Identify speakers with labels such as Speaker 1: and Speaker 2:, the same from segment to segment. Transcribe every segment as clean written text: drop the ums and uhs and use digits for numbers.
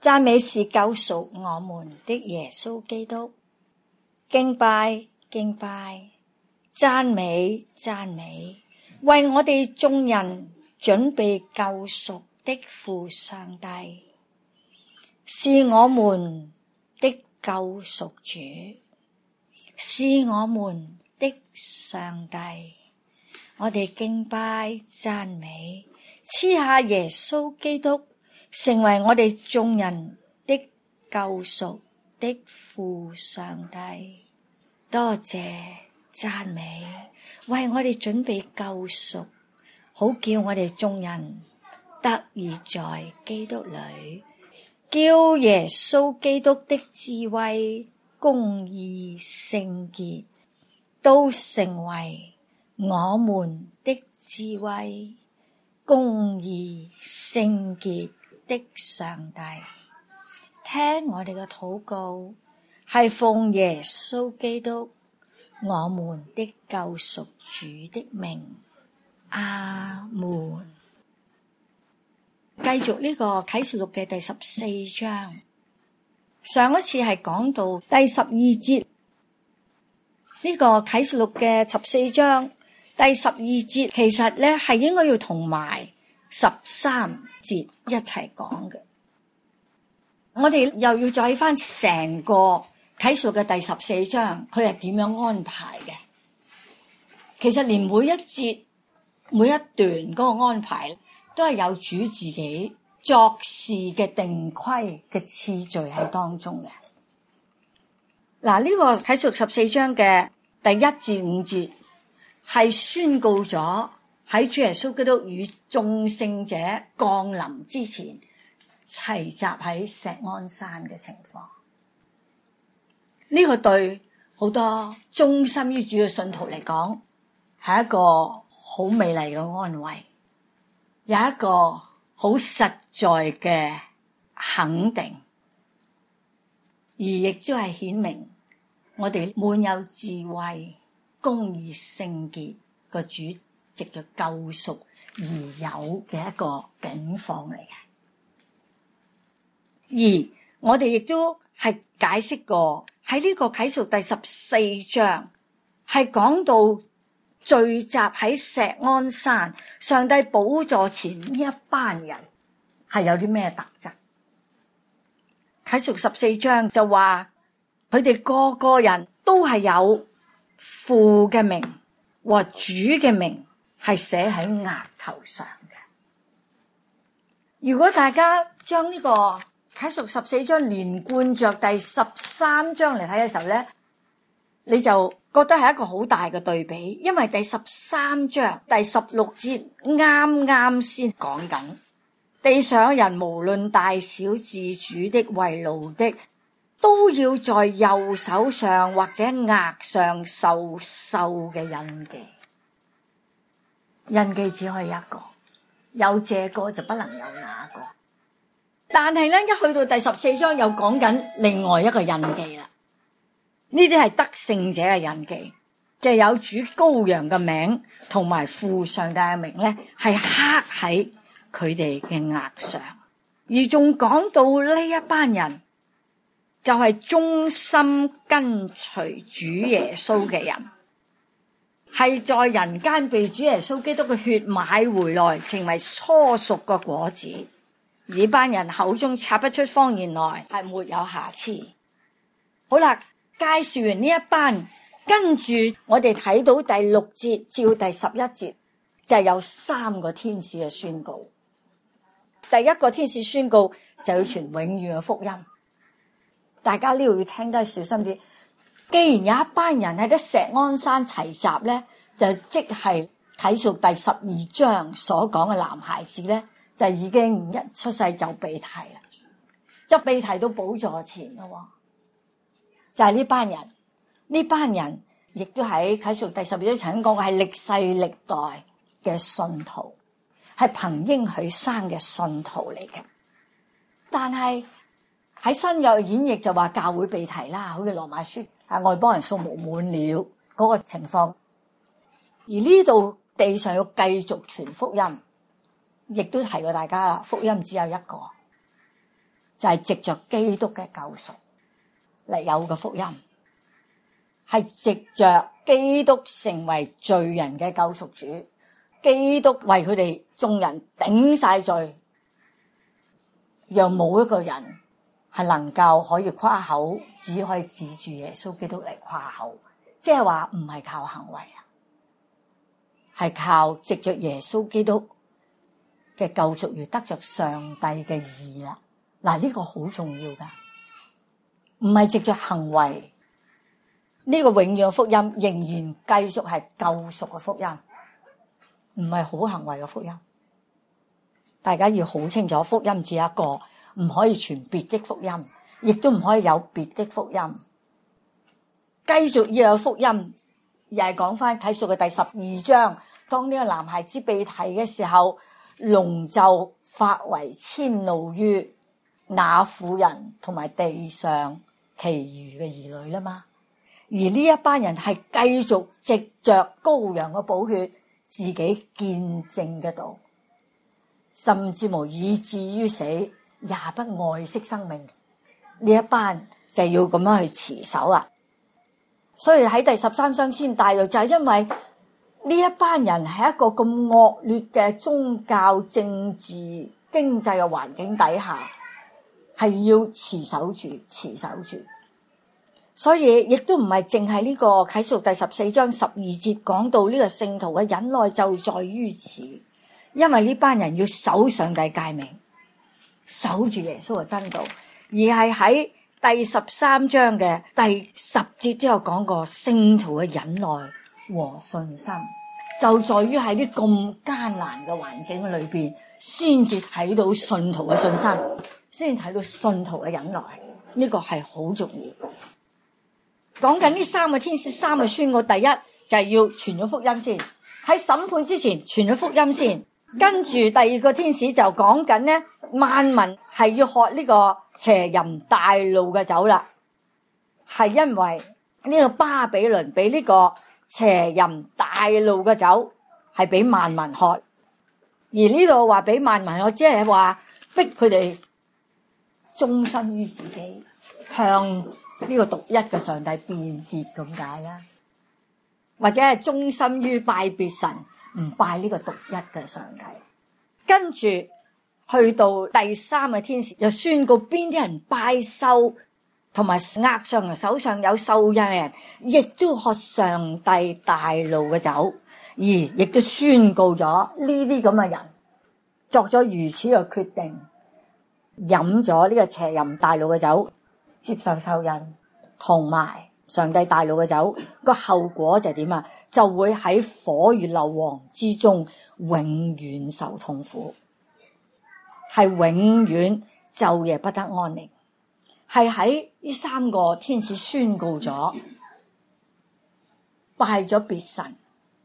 Speaker 1: 讚美是救贖我們的耶穌基督。敬拜敬拜，讚美讚美，為我哋眾人準備救贖的父上帝，是我們的救贖主，是我們的上帝。我哋敬拜讚美，賜下耶穌基督成為我哋眾人的救贖的父上帝。多謝讚美，為我哋準備救贖，好叫我哋眾人得以在基督裏，叫耶穌基督的智慧、公義、聖潔都成為我們的智慧、公義、聖潔的上帝。聽我哋嘅禱告，係奉耶穌基督我們的救贖主的名，阿門。繼續呢個啟示錄嘅第14章，上一次係講到第12節，呢個啟示錄嘅14章第12節，其實咧係應該要同埋13節一齊講嘅。我哋又要再翻成個啟示錄嘅第14章，佢係點樣安排嘅？其實連每一節每一段嗰個安排都係有主自己作事嘅定規嘅次序喺當中嘅。嗱，呢個啟示錄14章嘅第1至5節係宣告咗喺主耶穌基督與眾聖者降臨之前齊集喺錫安山嘅情況。呢個對好多忠心於主嘅信徒嚟講係一個好美麗嘅安慰，有一個好實在嘅肯定，而亦都係顯明我哋滿有智慧、公義、聖潔個主藉着救贖而有嘅一個境況嚟嘅。而我哋亦都係解釋過喺呢個啟示第14章係講到聚集喺錫安山上帝寶座前呢一班人係有啲咩特質。啟示14章就話佢哋個個人都係有父嘅名和主嘅名係寫喺額頭上嘅。如果大家將呢個啟示14章連貫着第13章嚟睇嘅時候咧，你就覺得係一個好大嘅對比，因為第13章第16節啱啱先講緊地上人無論大小自主的為奴的，都要在右手上或者額上受獸嘅印記。印記只可以一個，有這個就不能有那個。但係咧，一去到第14章又講緊另外一個印記啦。呢啲係得勝者嘅印記，就係有主羔羊嘅名同埋父上帝嘅名咧，係刻喺佢哋嘅額上。而仲講到呢一班人就係忠心跟隨主耶穌嘅人，係在人間被主耶穌基督嘅血買回來，成為初熟嘅果子。呢班人口中插不出謊言來，係沒有瑕疵。好啦，介紹完呢一班，跟住我哋睇到第6節至第11節，就係有3個天使嘅宣告。第一個天使宣告就要傳永遠嘅福音。大家呢度要聽得小心啲。既然有一班人喺啲錫安山齊集咧，就即係啟示第12章所講嘅男孩子咧，就已經一出世就被提啦，就被提到寶座前咯。就係呢班人，呢班人亦都喺啟示第12章曾經講過，係歷世歷代嘅信徒，係憑應許生嘅信徒嚟嘅。但係喺新約演繹就話教會被提啦，好似羅馬書外邦人數目滿了嗰個情況。而呢度地上要繼續傳福音，亦都提過大家啦，福音只有一個， 就係藉着基督嘅救贖嚟有嘅福音，係藉着基督成為罪人嘅救贖主，基督為佢哋眾人頂晒罪，讓冇一個人係能夠可以誇口，只可以指住耶穌基督嚟誇口，即係話唔係靠行為啊，係靠藉着耶穌基督嘅救贖而得着上帝嘅義啦。嗱，呢個好重要噶，唔係藉着行為。呢個永遠嘅福音仍然繼續係救贖嘅福音，唔係好行為嘅福音。大家要好清楚，福音只有一個，唔可以傳別的福音，亦都唔可以有別的福音。繼續要有福音，又係講翻啟示錄嘅第12章，當呢個男孩子被提嘅時候，龍就發為遷怒於那婦人同埋地上其餘嘅兒女啦嘛。而呢一班人係繼續藉着羔羊嘅寶血，自己見證嘅道，甚至無以至於死，也不愛惜生命。呢一班就要咁樣去持守啦。所以喺第13章先帶到，就係因為呢一班人係一個咁惡劣嘅宗教、政治、經濟嘅環境底下，係要持守住。所以亦都唔係淨係呢個啟示錄第14章12節講到呢個聖徒嘅忍耐就在於此，因為呢班人要守上帝誡命，守住耶穌嘅真道，而係喺第13章嘅第10節都有講過聖徒嘅忍耐和信心，就在於喺啲咁艱難嘅環境裏邊，先至睇到信徒嘅信心，先至睇到信徒嘅忍耐，呢個係好重要。講緊呢3個天使，3個宣告，第一就係要傳咗福音先，喺審判之前傳咗福音先。跟住第2個天使就講緊呢，萬民係要喝呢個邪淫大怒嘅酒啦，係因為呢個巴比倫俾呢個邪淫大怒嘅酒係俾萬民喝，而呢度話俾萬民喝，即係話逼佢哋忠心於自己，向呢個獨一嘅上帝變節咁解啦，或者係忠心於拜別神，唔拜呢個獨一嘅上帝。跟住去到第3個天使，又宣告邊啲人拜獸同埋額上嘅手上有獸印嘅人，亦都喝上帝大怒嘅酒，而亦都宣告咗呢啲咁嘅人作咗如此嘅決定，飲咗呢個邪淫大怒嘅酒，接受獸印同埋上帝大怒嘅酒，個後果就係點啊？就會喺火與硫磺之中永遠受痛苦，係永遠晝夜不得安寧。係喺呢3個天使宣告咗拜咗別神，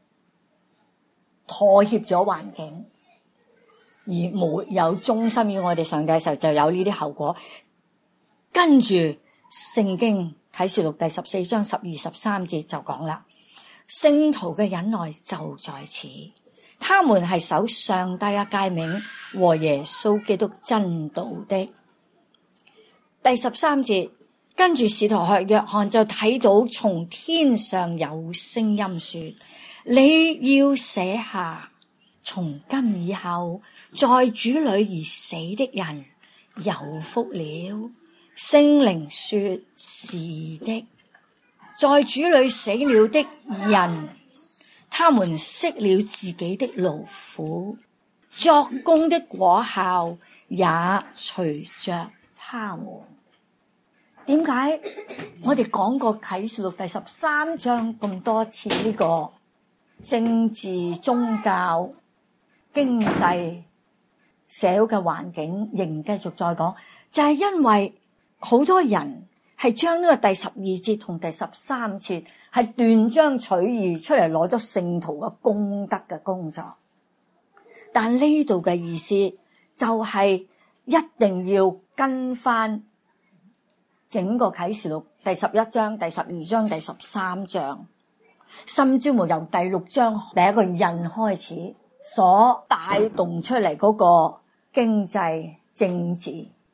Speaker 1: 妥協咗環境，而沒有忠心於我哋上帝嘅時候，就有呢啲後果。跟住聖經啟示錄第14章12、13節就講啦，聖徒嘅忍耐就在此，他們係守上帝嘅誡命和耶穌基督真道的。第13節，跟住使徒約翰就睇到從天上有聲音說，你要寫下，從今以後在主裏而死的人有福了。聖靈說是的，在主裏死了的人，他們息了自己的勞苦，作工的果效也隨着他們。點解我哋講過啟示錄第13章咁多次呢個政治、宗教、經濟、社會嘅環境仍繼續再講，就係因為好多人係將呢個第12節同第13節係斷章取義出嚟，攞咗聖徒嘅功德嘅工作，但呢度嘅意思就係一定要跟翻整個啟示錄第11章、第12章、第13章，甚至乎由第6章第一個印開始所帶動出嚟嗰個經濟、政治、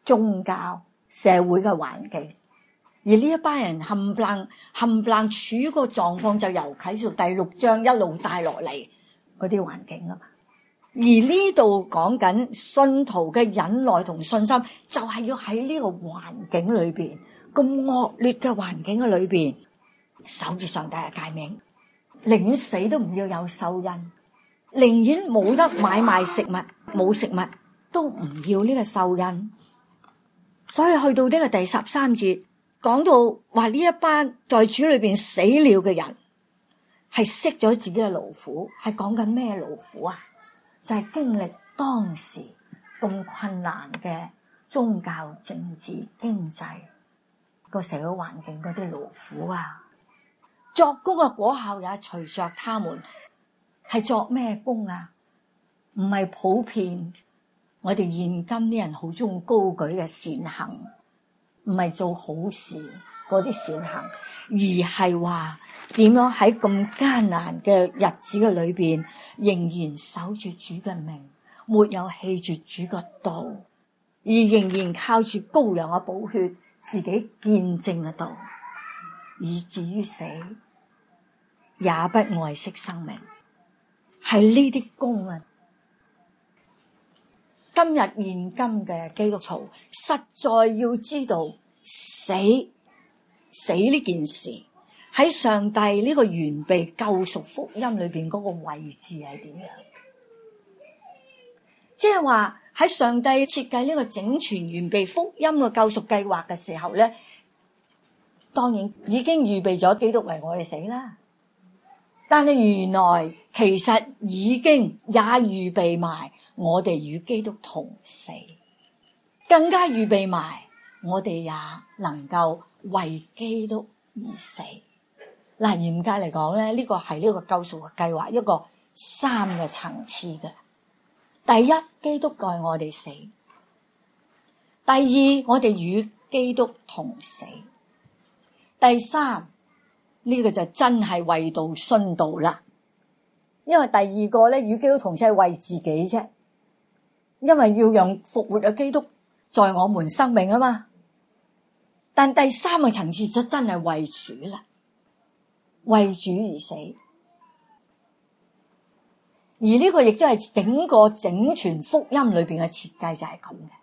Speaker 1: 宗教、社會嘅環境。而呢一班人冚唪唥處於個狀況，就由啟示錄第6章一路帶落嚟嗰啲環境啊嘛。而呢度講緊信徒嘅忍耐同信心，就係要喺呢個環境裏邊，咁惡劣嘅環境嘅裏邊，守住上帝嘅誡命，寧願死都唔要有秀恩，寧願冇得買賣食物，冇食物都唔要呢個秀恩。所以去到呢個第13節，講到話呢一班在主裏邊死了嘅人，係息咗自己嘅勞苦，係講緊咩勞苦啊？就係經歷當時咁困難嘅宗教、政治、經濟個社會環境嗰啲勞苦啊。作工嘅果效也隨着他們，係作咩工啊？唔係普遍我哋現今啲人好中意高舉嘅善行，唔係做好事嗰啲善行，而係話點樣喺咁艱難嘅日子嘅裏邊，仍然守住主嘅命，沒有棄絕主嘅道，而仍然靠住羔羊嘅寶血，自己見證嘅道，以至於死也不愛惜生命，係呢啲工啊！今日現今嘅基督徒實在要知道死呢件事喺上帝呢個完備救贖福音裏邊嗰個位置係點樣？即係話喺上帝設計呢個整全完備福音嘅救贖計劃嘅時候咧，當然已經預備咗基督為我哋死啦。但係原來其實已經也預備埋我哋與基督同死，更加預備埋我哋也能夠為基督而死。嗱，嚴格嚟講咧，呢個係呢個救贖嘅計劃一個3個層次嘅。第一，基督代我哋死；第二，我哋與基督同死；第三，呢個就真係為道殉道啦。因為第二個咧，與基督同死係為自己啫，因為要讓復活嘅基督在我們生命啊嘛。但第3個層次就真係為主啦，為主而死。而呢個亦都係整個整全福音裏邊嘅設計就係咁嘅。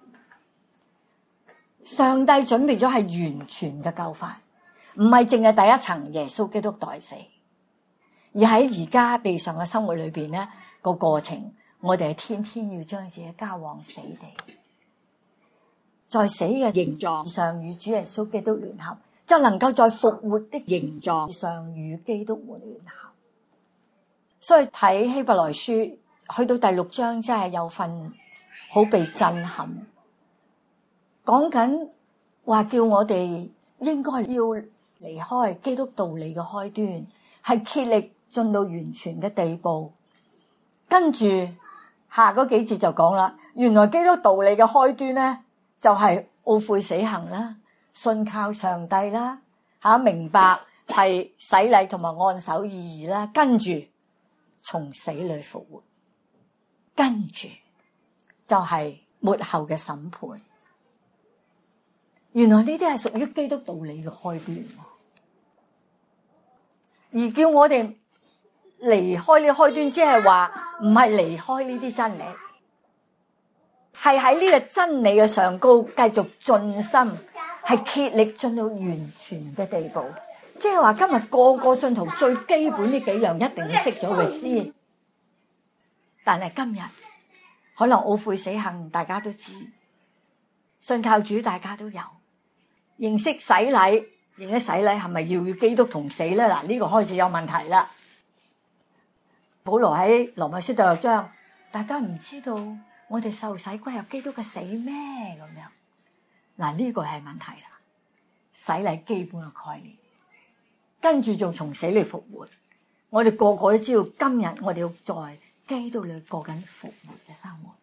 Speaker 1: 上帝準備咗係完全嘅救法，唔係淨係第一層耶穌基督代死，而喺而家地上嘅生活裏邊咧，個過程，我哋係天天要將自己交往死地，在死嘅形狀上與主耶穌基督聯合，就能夠在復活的形狀上與基督聯合。所以睇希伯來書去到第6章，真係有份好被震撼，講緊話叫我哋應該要離開基督道理嘅開端，係竭力進到完全嘅地步。跟住下嗰幾節就講啦，原來基督道理嘅開端咧，就係懊悔死行啦，信靠上帝啦，明白係洗禮同埋按手意義啦，跟住從死裏復活，跟住就係末後嘅審判。原來呢啲係屬於基督道理嘅開端，而叫我哋離開呢個開端，即係話唔係離開呢啲真理，係喺呢個真理嘅上高繼續進心，係竭力進到完全嘅地步。即係話今日個個信徒最基本呢幾樣一定要識咗佢先，但係今日可能懊悔死行大家都知，信靠主大家都有，認識洗禮係咪要與基督同死咧？嗱，呢個開始有問題啦。保羅喺羅馬書第6章，大家唔知道我哋受洗歸入基督嘅死咩？咁樣嗱，呢個係問題啦。洗禮基本嘅概念，跟住就從死裏復活。我哋個個都知道，今日我哋要在基督裏過緊復活嘅生活。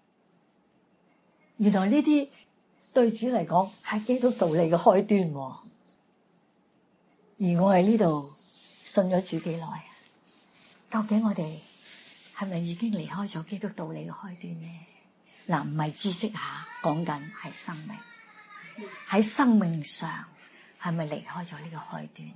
Speaker 1: 原來呢啲對主嚟講係基督道理嘅開端，而我喺呢度信咗主幾耐啊？究竟我哋係咪已經離開咗基督道理嘅開端呢？ 嗱，唔係知識下，講緊係生命。喺生命上係咪離開咗呢個開端？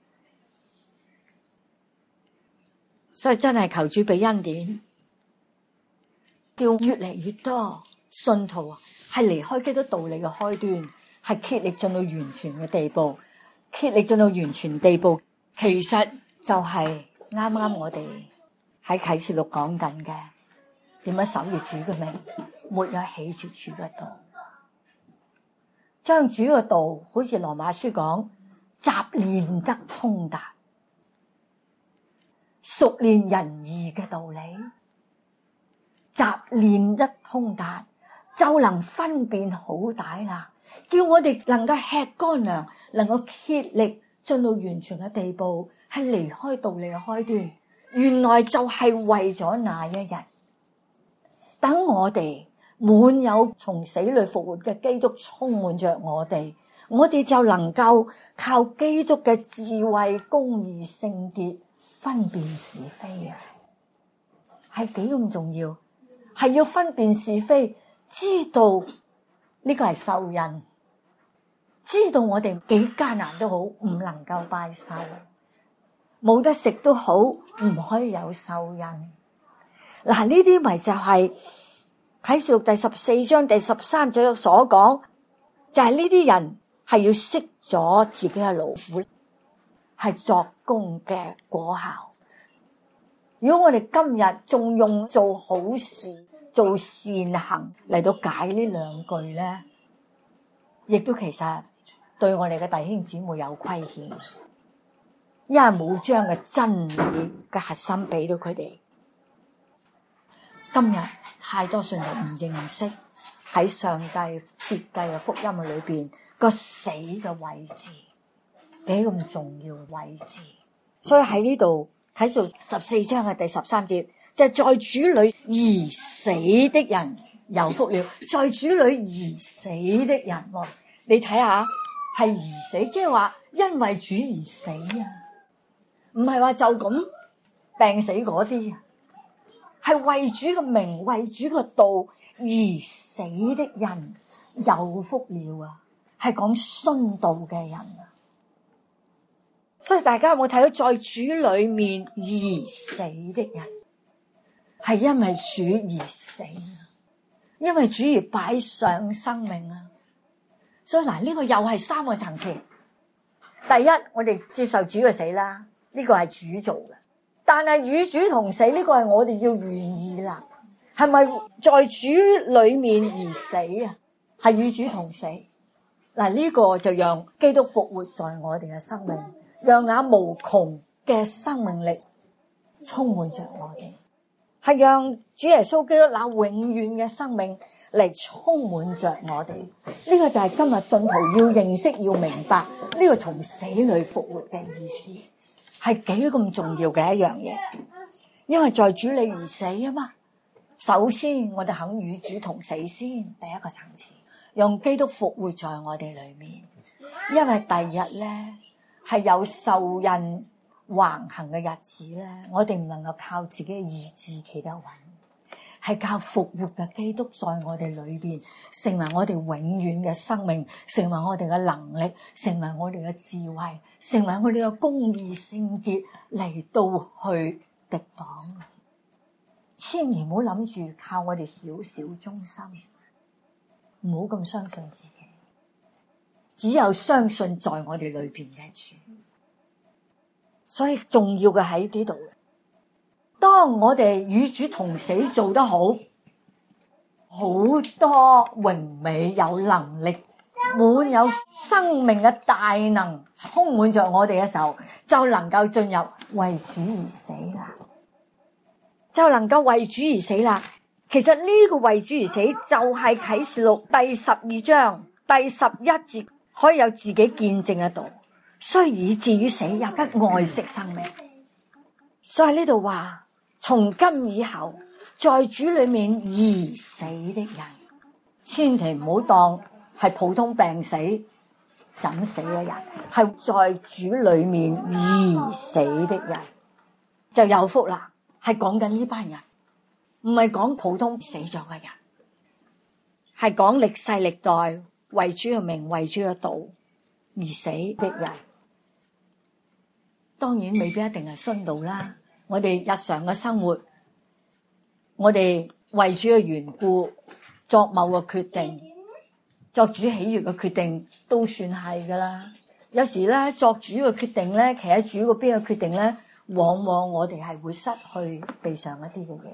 Speaker 1: 所以真係求主俾恩典，叫越嚟越多信徒啊，係離開基督道理嘅開端，係竭力進到完全嘅地步。竭力進到完全地步，其實就係啱啱我哋喺啟示錄講緊嘅，點樣守住主嘅名，沒有棄絕主嘅道，將主嘅道，好似羅馬書講，習練得通達，熟練仁義嘅道理，習練得通達，就能分辨好歹啦。叫我哋能夠吃乾糧，能夠竭力進到完全嘅地步，係離開道理嘅開端。原來就係為咗那一日，等我哋滿有從死裏復活嘅基督充滿着我哋就能夠靠基督嘅智慧、公義、聖潔分辨是非啊！係幾咁重要，係要分辨是非，知道呢個係受孕，知道我哋幾艱難都好，唔能夠拜獸，冇得食都好，唔可以有受孕。嗱，呢啲咪就係啟示錄第14章第13節所講，就係呢啲人係要熄咗自己嘅勞苦，係作工嘅果效。如果我哋今日仲用做好事、做善行嚟到解呢兩句咧，亦都其實對我哋嘅弟兄姊妹有虧欠，因為冇將嘅真理嘅核心俾到佢哋。今日太多信徒唔認識喺上帝設計嘅福音嘅裏邊個死嘅位置，幾咁重要嘅位置。所以喺呢度睇到14章嘅第13節，就係在主裏而死的人有福了。在主裏而死的人，你睇下係而死，即係話因為主而死啊，唔係話就咁病死嗰啲啊，係為主嘅名、為主嘅道而死的人有福了啊！係講殉道嘅人啊。所以大家有冇睇到在主裏面而死的人，係因為主而死啊，因為主而擺上生命啊。所以嗱，呢個又係三個層次。第一，我哋接受主嘅死啦，呢個係主做嘅。但係與主同死，呢個係我哋要願意啦。係咪在主裏面而死啊？係與主同死。嗱，呢個就讓基督復活在我哋嘅生命，讓那無窮嘅生命力充滿着我哋，係讓主耶穌基督那永遠嘅生命嚟充滿着我哋。呢個就係今日信徒要認識、要明白呢個從死裏復活嘅意思，係幾咁重要嘅一樣嘢。因為在主裏而死啊嘛。首先我哋肯與主同死先，第一個層次，讓基督復活在我哋裏面。因為第日咧係有受孕橫行嘅日子咧，我哋唔能夠靠自己嘅意志企得穩，係靠復活嘅基督在我哋裏邊，成為我哋永遠嘅生命，成為我哋嘅能力，成為我哋嘅智慧，成為我哋嘅公義聖潔嚟到去抵擋。千祈唔好諗住靠我哋少少忠心，唔好咁相信自己，只有相信在我哋裏邊嘅主。所以重要嘅喺呢度，當我哋與主同死做得好，好多榮美有能力、滿有生命嘅大能充滿着我哋嘅時候，就能夠進入為主而死啦。就能夠為主而死啦。其實呢個為主而死就係啟示錄第12章第11節可以有自己見證喺度，雖以至於死也不愛惜生命。所以呢度話，從今以後在主裏面而死的人，千祈唔好當係普通病死等死嘅人，係在主裏面而死的人就有福啦。係講緊呢班人，唔係講普通死咗嘅人， 係講歷世歷代為主嘅名、為主嘅道而死的人。當然未必一定係殉道啦，我哋日常嘅生活，我哋為主嘅緣故作某個決定，作主喜悅嘅決定都算係噶啦。有時咧作主嘅決定咧，企喺主嗰邊嘅決定咧，往往我哋係會失去地上一啲嘅嘢。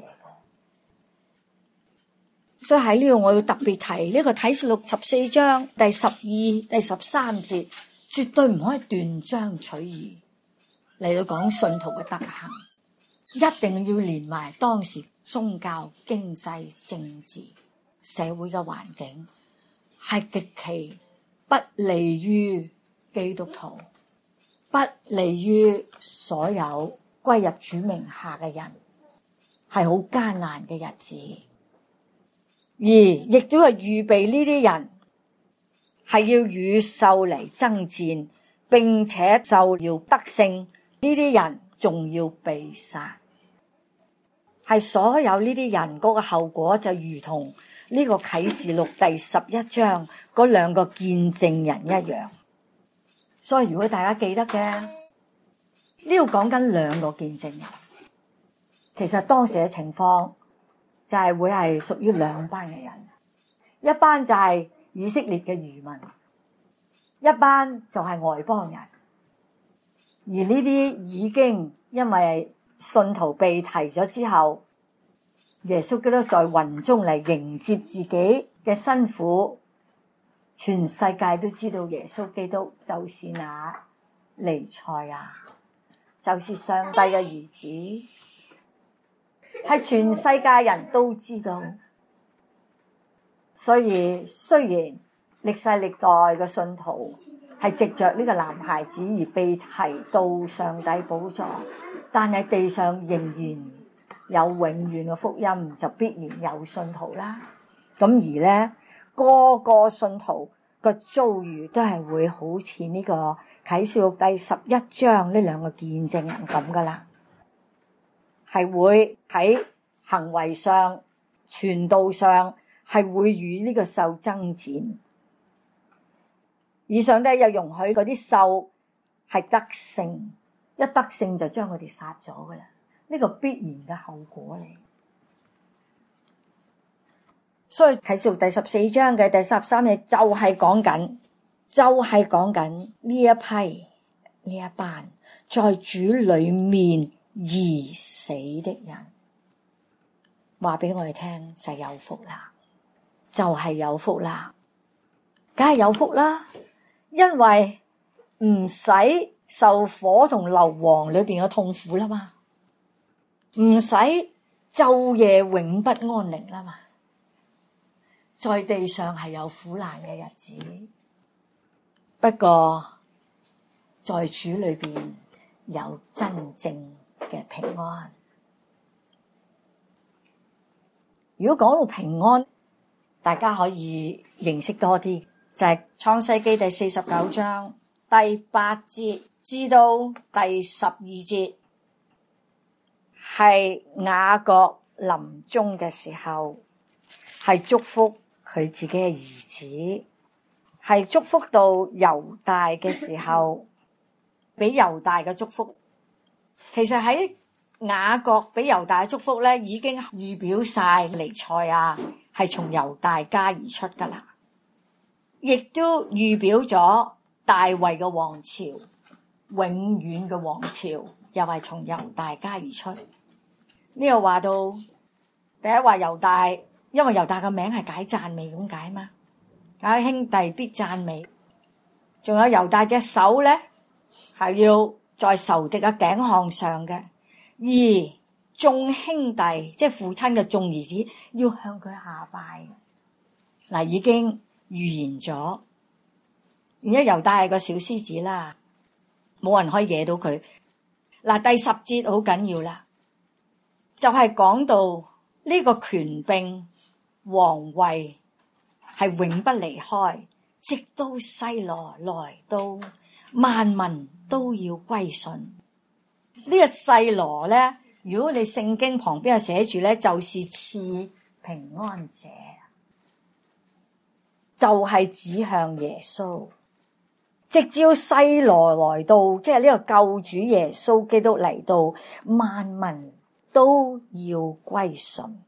Speaker 1: 所以喺呢度我要特別提呢個啟示錄14章第12、第13節，絕對唔可以斷章取義嚟到講信徒嘅德行，一定要連埋當時宗教、經濟、政治、社會嘅環境係極其不利於基督徒，不利於所有歸入主名下嘅人，係好艱難嘅日子，而亦都係預備呢啲人係要與獸嚟爭戰，並且獸要得勝，呢啲人仲要被殺，係所有呢啲人嗰個後果就如同呢個啟示錄第11章嗰兩個見證人一樣。所以如果大家記得嘅，呢度講緊兩個見證人，其實當時嘅情況就係會係屬於兩班嘅人，一班就係以色列嘅餘民，一班就係外邦人。而呢啲已經因為信徒被提咗之後，耶穌基督在雲中嚟迎接自己嘅辛苦，全世界都知道耶穌基督就是那彌賽亞，就是上帝嘅兒子，係全世界人都知道。所以雖然歷世歷代嘅信徒係藉着呢個男孩子而被提到上帝寶座，但係地上仍然有永遠嘅福音，就必然有信徒啦。咁而咧，個個信徒個遭遇都係會好似呢個啟示錄第11章呢兩個見證人咁噶啦，係會喺行為上、傳道上係會與呢個獸爭戰。而上帝又容許嗰啲獸係得勝，一得勝就將佢哋殺咗噶啦，呢個必然嘅後果嚟。所以啟示錄第14章嘅第13節就係講緊呢一批呢一班在主裏面而死的人，話俾我哋聽就係有福啦，就係有福啦，梗係有福啦。因為唔使受火同硫磺裏邊嘅痛苦啦嘛，唔使晝夜永不安寧啦嘛，在地上係有苦難嘅日子，不過在主裏邊有真正嘅平安。如果講到平安，大家可以認識多啲，就係創世記第49章第8節至到第12節，係雅各臨終嘅時候，係祝福佢自己嘅兒子，係祝福到猶大嘅時候，俾猶大嘅祝福。其實喺雅各俾猶大嘅祝福咧，已經預表晒彌賽亞係從猶大家而出噶啦。亦都預表咗大衛嘅王朝，永遠嘅王朝又係從猶大家而出。呢度話到第一話猶大，因為猶大嘅名係解讚美咁解嘛，解兄弟必讚美。仲有猶大隻手咧係要在仇敵嘅頸項上嘅，而眾兄弟即係父親嘅眾兒子要向佢下拜。嗱，已經預言咗，而家猶大係個小獅子啦，冇人可以惹到佢。嗱，第10節好緊要啦，就係講到呢個權柄皇位係永不離開，直到西羅來到，萬民都要歸順。呢個西羅咧，如果你聖經旁邊有寫住咧，就是賜平安者。 就係指向耶穌，直至細羅來到，即係呢個救主耶穌基督嚟到，萬民都要歸順。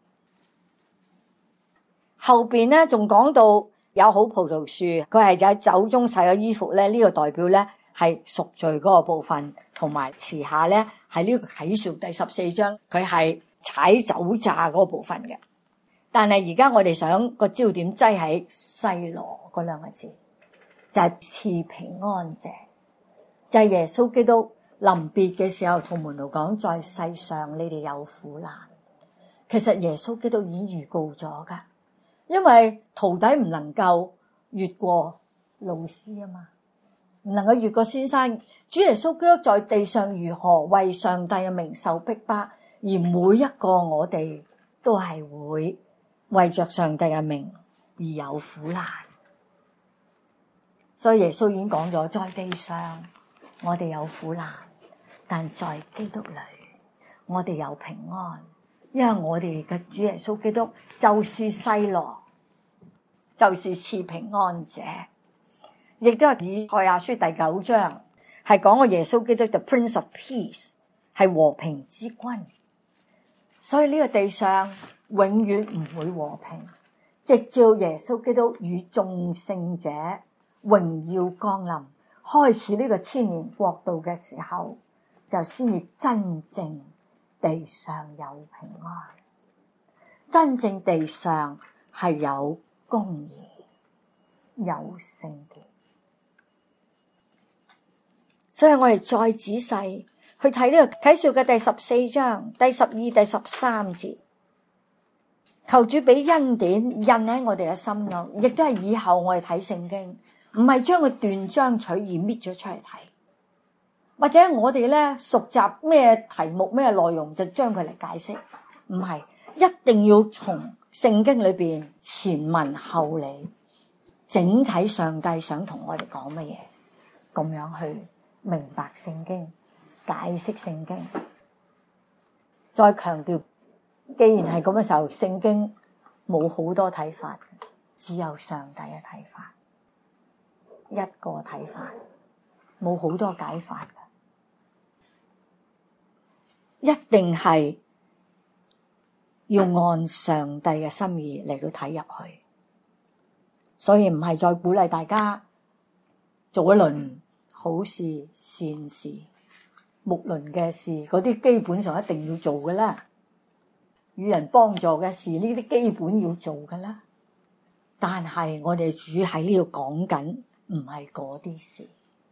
Speaker 1: 後邊咧仲講到有好葡萄樹，佢係喺酒中洗咗衣服咧，呢個代表咧係贖罪嗰個部分，同埋遲下咧係呢個啟示錄第14章，佢係踩酒榨嗰個部分嘅。但係而家我哋想個焦點擠喺細羅嗰兩個字，就係賜平安者，就係耶穌基督臨別嘅時候同門徒講，在世上你哋有苦難。其實耶穌基督已經預告咗噶，因為徒弟唔能夠越過老師啊嘛，唔能夠越過先生。主耶穌基督在地上如何為上帝嘅名受逼迫，而每一個我哋都係會為着上帝嘅名而有苦難。所以耶穌已經講咗，在地上我哋有苦難，但在基督裏我哋有平安，因為我哋嘅主耶穌基督就是細羅，就是賜平安者。亦都係以賽亞書第9章係講個耶穌基督 The Prince of Peace， 係和平之君。所以呢個地上永遠唔會和平，直到耶穌基督與眾聖者榮耀降臨，開始呢個千年國度嘅時候，就先至真正地上有平安，真正地上係有公義，有聖潔。所以我哋再仔細去睇呢個啟示錄嘅第14章第12、第13節，求主俾恩典印喺我哋嘅心裏，亦都係以後我哋睇聖經，唔係將佢斷章取義搣咗出嚟睇，或者我哋咧熟習咩題目咩內容就將佢嚟解釋，唔係，一定要從聖經裏邊前文後理，整體上帝想同我哋講乜嘢，咁樣去明白聖經，解釋聖經。再強調，既然係咁嘅時候，聖經冇好多睇法，只有上帝嘅睇法，一個睇法，冇好多解法嘅，一定係要按上帝嘅心意嚟到睇入去。所以唔係再鼓勵大家做一輪好事善事睦鄰嘅事，嗰啲基本上一定要做嘅啦。與人幫助嘅事，呢啲基本要做嘅啦。但係我哋主喺呢度講緊唔係嗰啲事，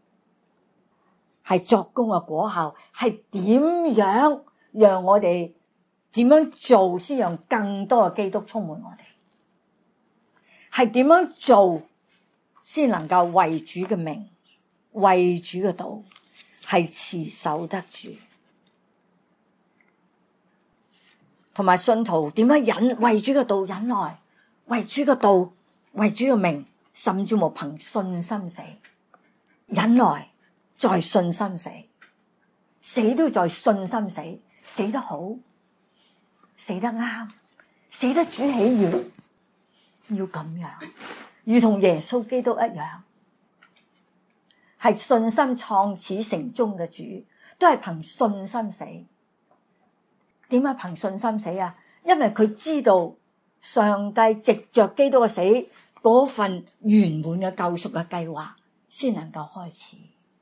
Speaker 1: 係作工嘅果效，係點樣讓我哋點樣做先讓更多嘅基督充滿我哋，係點樣做先能夠為主嘅名為主嘅道係持守得住，同埋信徒點樣為主嘅道忍耐，為主嘅道為主嘅名，甚至乎憑信心死，忍耐在信心死，死都要在信心死，死得好，死得啱，死得主喜悅，要咁樣，如同耶穌基督一樣，係信心創始成終嘅主，都係憑信心死。點解憑信心死啊？因為佢知道上帝藉着基督嘅死嗰份圓滿嘅救贖嘅計劃先能夠開始。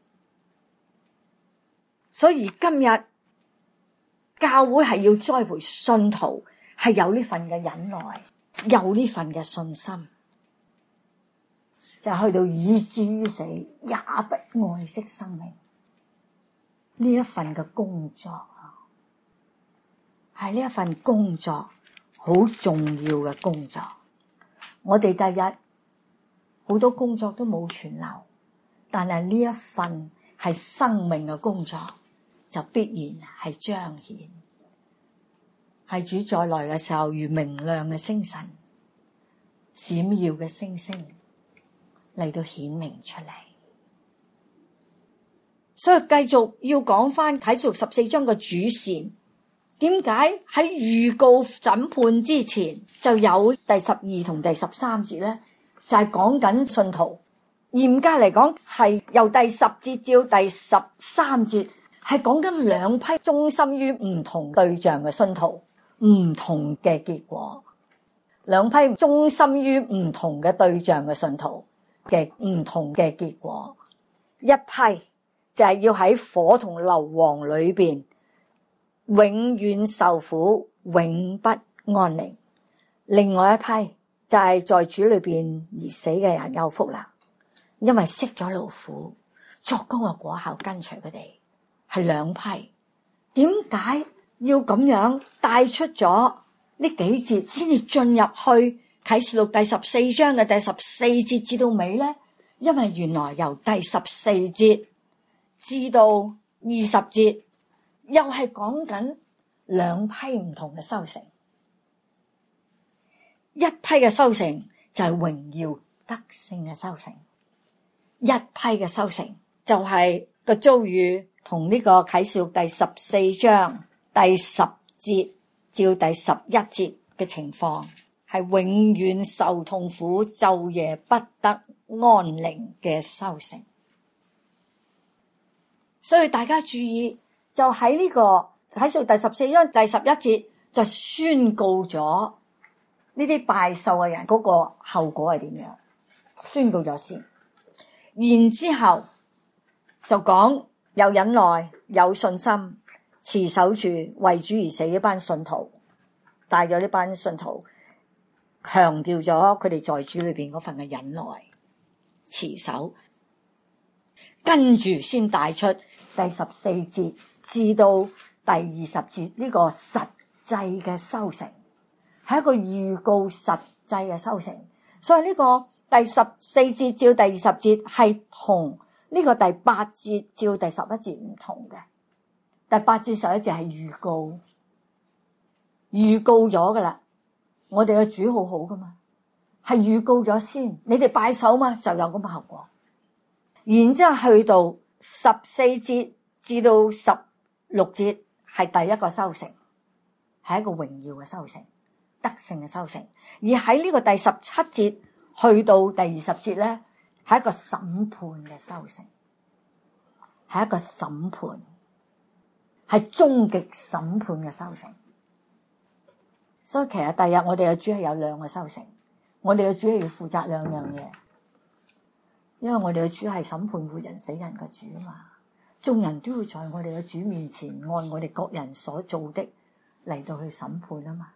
Speaker 1: 所以今日教會係要栽培信徒，係有呢份嘅忍耐，有呢份嘅信心，就去到以至於死也不愛惜生命，呢一份嘅工作係呢一份工作好重要嘅工作。我哋第日好多工作都冇存留，但係呢一份係生命嘅工作就必然係彰顯，係主再來嘅時候如明亮嘅星辰，閃耀嘅星星嚟到顯明出嚟。所以繼續要講翻啟示錄14章嘅主線。點解喺預告審判之前就有第12同第13節咧？ 就係講緊信徒。嚴格嚟講，係由第10節至到第13節，係講緊兩批忠心於唔同對象嘅信徒，唔同嘅結果。兩批忠心於唔同嘅對象嘅信徒嘅唔同嘅結果。一批就係要喺火同硫磺裏邊永遠受苦，永不安寧。另外一批就係在主裏邊而死嘅人有福啦，因為息咗勞苦，作工嘅果效跟隨佢哋。係兩批。點解要咁樣帶出咗呢幾節先至進入去啟示錄第14章嘅第14節至到尾呢？因為原來由第14節至到20節又係講緊兩批唔同嘅收成。一批嘅收成就係榮耀得勝嘅收成，一批嘅收成就係個遭遇同呢個啟示錄第14章第10節至到第11節嘅情況，係永遠受痛苦，晝夜不得安寧嘅收成。所以大家注意，就喺呢個啟示錄第14章第11節就宣告咗呢啲拜獸嘅人嗰個後果係點樣，宣告咗先。然之後就講有忍耐，有信心，持守住為主而死一班信徒，帶咗呢班信徒，強調咗佢哋在主裏邊嗰份嘅忍耐、持守。跟住先帶出第14節至到第20節呢個實際嘅收成，係一個預告實際嘅收成。所以呢個第14節至到第20節係同呢個第8節至到第11節唔同嘅。第8至11節係預告咗噶啦。我哋嘅主好好噶嘛，係預告咗先。你哋拜手嘛，就有咁嘅後果。然之後去到14節至到16節係第一個收成，係一個榮耀嘅收成，得勝嘅收成。而喺呢個第17節去到第20節咧，係一個審判嘅收成，係一個審判，係終極審判嘅收成。所以其實第日我哋嘅主係有兩個收成，我哋嘅主係要負責兩樣嘢，因為我哋嘅主係審判活人死人嘅主啊嘛。眾人都會在我哋嘅主面前按我哋各人所做的嚟到去審判啊嘛。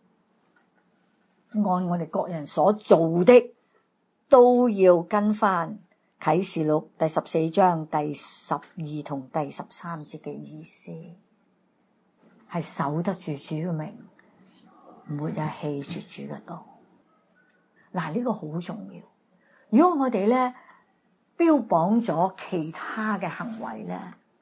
Speaker 1: 按我哋各人所做的都要跟翻啟示錄第14章第12同第13節嘅意思，係守得住主嘅名，沒有棄絕主嘅道。嗱，呢個好重要。如果我哋咧標榜咗其他嘅行為咧，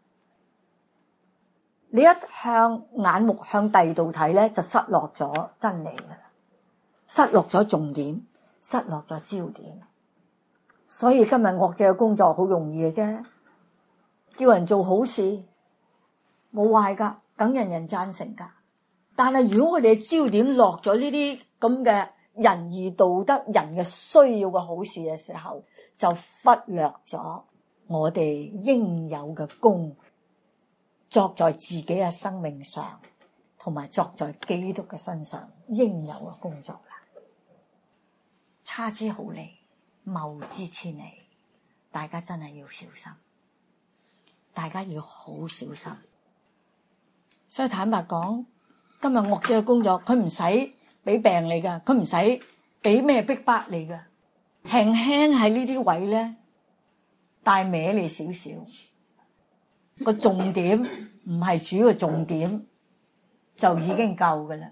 Speaker 1: 你一向眼目向第二度睇咧，就失落咗真理噶啦，失落咗重點，失落咗焦點。所以今日惡者嘅工作好容易嘅啫，叫人做好事冇壞噶，等人人贊成噶。但係如果我哋嘅焦點落咗呢啲咁嘅仁義道德、人嘅需要嘅好事嘅時候，就忽略咗我哋應有嘅功，作在自己嘅生命上，同埋作在基督嘅身上應有嘅工作啦。差之毫釐，謬之千里，大家真係要小心，大家要好小心。所以坦白講，今日惡者嘅工作，佢唔使俾病你噶，佢唔使俾咩逼迫你噶，輕輕喺呢啲位咧帶歪你少少，個重點唔係主要嘅重點就已經夠噶啦。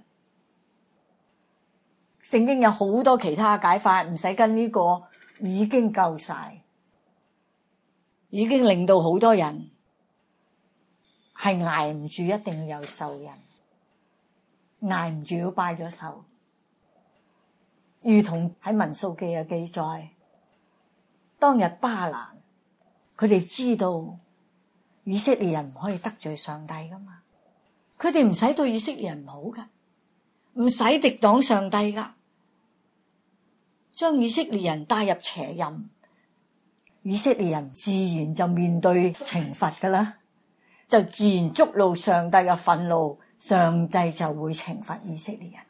Speaker 1: 聖經有好多其他解法，唔使跟呢個已經夠晒，已經令到好多人係捱唔住，一定要有獸人，捱唔住要拜咗獸。如同喺民數記嘅記載，當日巴蘭佢哋知道以色列人唔可以得罪上帝噶嘛，佢哋唔使對以色列人唔好噶，唔使敵擋上帝噶， 將以色列人帶入邪淫，以色列人自然就面對懲罰噶啦，就自然觸怒上帝嘅憤怒，上帝就會懲罰以色列人。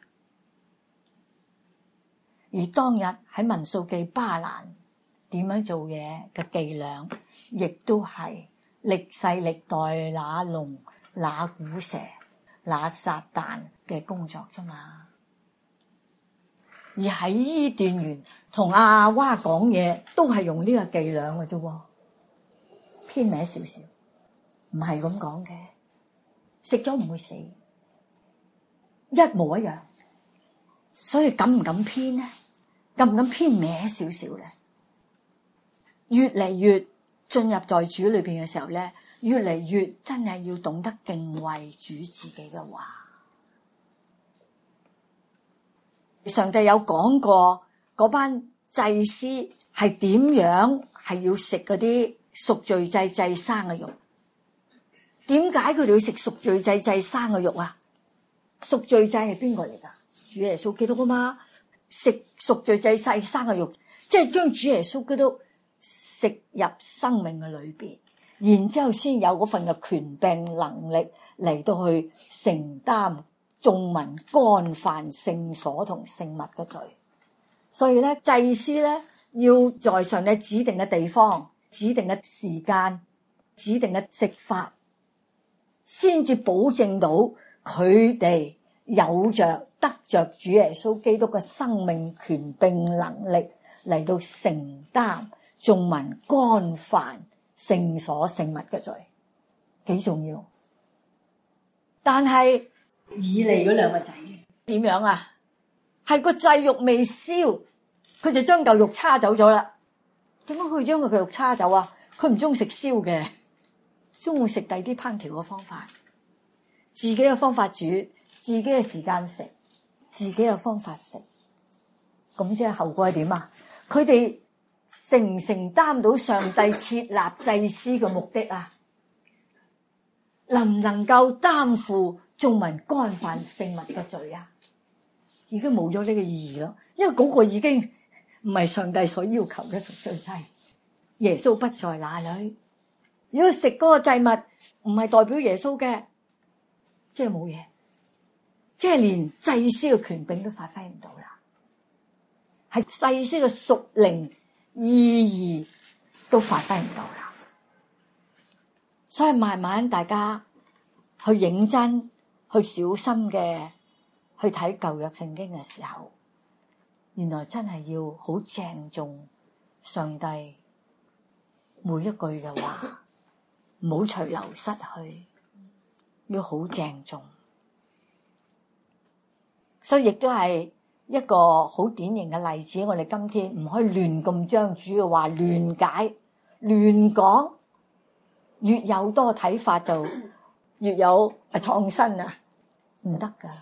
Speaker 1: 而當日喺民數記巴蘭點樣做嘢嘅伎倆，亦都係歷世歷代那龍那古蛇那撒旦嘅工作啫嘛。而喺伊甸園同亞娃講嘢，都係用呢個伎倆嘅啫，偏歪少少，唔係咁講嘅。食咗唔會死，一模一樣。所以敢唔敢偏呢？敢唔敢偏歪少少咧？越嚟越進入在主裏邊嘅時候咧，越嚟越真係要懂得敬畏主自己嘅話。上帝有講過嗰班祭司係點樣係要食嗰啲贖罪祭祭生嘅肉。點解佢哋要食贖罪祭祭生嘅肉啊？贖罪祭係邊個嚟噶？主耶穌基督啊嘛。食贖罪祭祭生嘅肉，即係將主耶穌基督食入生命嘅裏邊，然之後先有嗰份嘅權柄能力嚟到去承擔眾民干犯聖所同聖物嘅罪。所以咧，祭司咧要在上帝指定嘅地方、指定嘅時間、指定嘅食法，先至保證到佢哋有着得着主耶穌基督嘅生命權柄能力嚟到承擔眾民干犯聖所聖物嘅罪，幾重要。但係以利嗰兩個仔點樣啊？係個祭肉未燒，佢就將嚿肉叉走咗啦。點解佢將個肉叉走啊？佢唔中意食燒嘅，中意食第啲烹調嘅方法，自己嘅方法煮，自己嘅時間食，自己嘅方法食。咁即係後果係點啊？佢哋承唔承擔到上帝設立祭司嘅目的啊？能唔能夠擔負眾民干犯聖物嘅罪啊？已經冇咗呢個意義咯，因為嗰個已經唔係上帝所要求嘅贖罪祭。耶穌不在那裡。如果食嗰個祭物唔係代表耶穌嘅，即係冇嘢，即係連祭司嘅權柄都發揮唔到啦，係祭司嘅屬靈意義都發揮唔到啦。所以慢慢大家去認真、去小心嘅去睇舊約聖經嘅時候，原來真係要好鄭重上帝每一句嘅話，唔好隨流失去，要好鄭重。所以亦都係一個好典型嘅例子。我哋今天唔可以亂咁將主嘅話亂解、亂講，越有多睇法就越有創新啊，唔得噶。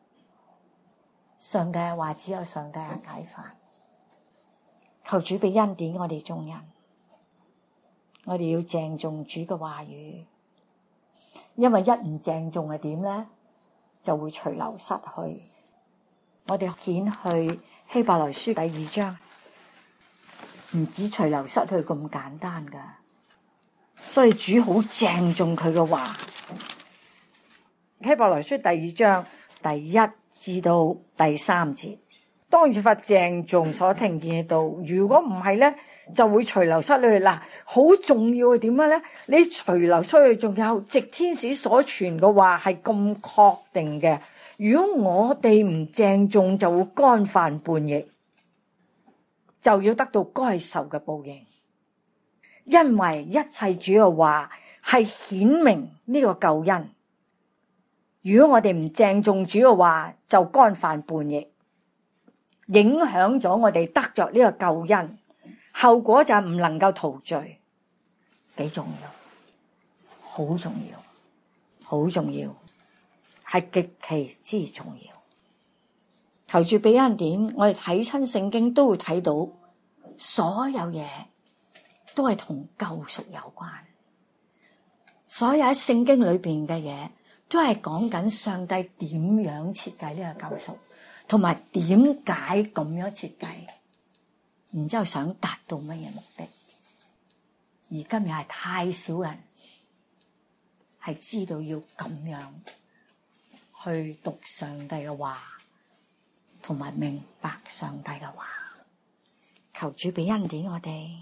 Speaker 1: 上帝嘅話只有上帝嘅解法。求主俾恩典我哋眾人，我哋要鄭重主嘅話語，因為一唔鄭重係點咧，就會隨流失去。我哋掀去希伯來書第2章，唔止隨流失去咁簡單噶，所以主好鄭重佢嘅話。希伯來書第2章第1至到第3節，當越發鄭重所聽見嘅道，如果唔係咧，就會隨流失去。嗱，好重要係點樣咧？你隨流失去，仲有藉天使所傳嘅話係咁確定嘅。如果我哋唔鄭重，就會干犯叛逆，就要得到該受嘅報應。因為一切主嘅話係顯明呢個救恩。如果我哋唔鄭重主嘅話，就干犯叛逆，影響咗我哋得着呢個救恩，後果就係唔能夠逃罪。幾重要，好重要，好重要，係極其之重要。求主俾恩典，我哋睇親聖經都會睇到，所有嘢都係同救贖有關，所有喺聖經裏邊嘅嘢都係講緊上帝點樣設計呢個救贖，同埋點解咁樣設計。 然之後想達到乜嘢目的。而今日係太少人係知道要咁樣去讀上帝嘅話，同埋明白上帝嘅話。求主俾恩典我哋，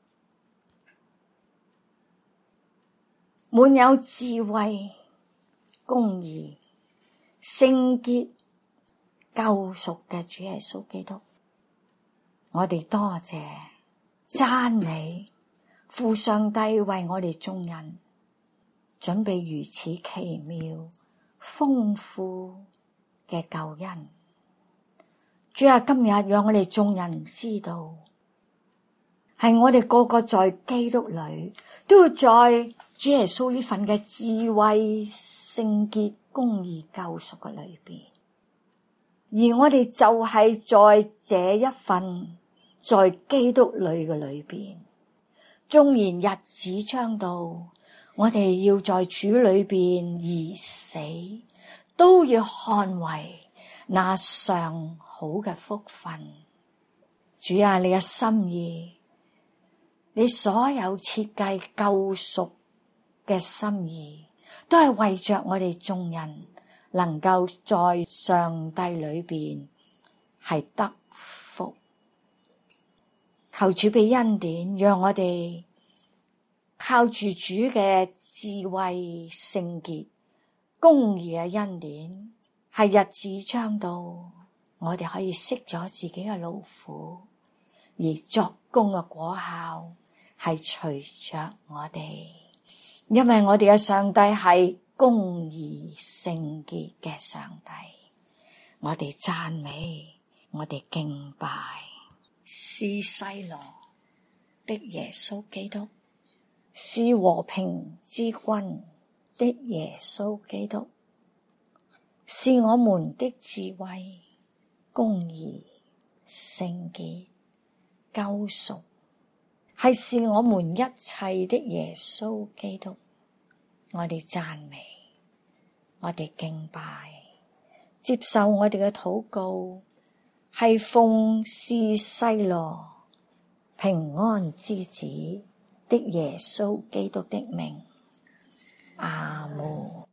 Speaker 1: 滿有智慧、公義、聖潔、救贖嘅主耶穌基督，我哋多謝讚美父上帝為我哋眾人準備如此奇妙豐富嘅救恩。主啊，今日讓我哋眾人知道，係我哋個個在基督裏都要在主耶穌呢份嘅智慧、聖潔、公義、救贖嘅裏邊，而我哋就係在這一份在基督裏嘅裏邊。縱然日子將到，我哋要在主裏邊而死，都要看為那上好嘅福分。主啊，你嘅心意，你所有設計救贖嘅心意，都係為着我哋眾人能夠在上帝裏邊係得福。求主俾恩典，讓我哋靠住主嘅智慧、聖潔、公義嘅恩典，係日子將到，我哋可以息咗自己嘅勞苦，而作工嘅果效係隨着我哋，因為我哋嘅上帝係公義聖潔嘅上帝。我哋讚美，我哋敬拜，是細羅的耶穌基督，是和平之君的耶穌基督，是我們的智慧、公義、聖潔、救贖，是我們一切的耶穌基督。我哋讚美，我哋敬拜，接受我哋嘅禱告，係奉是細羅平安之子的耶穌基督的名。阿們。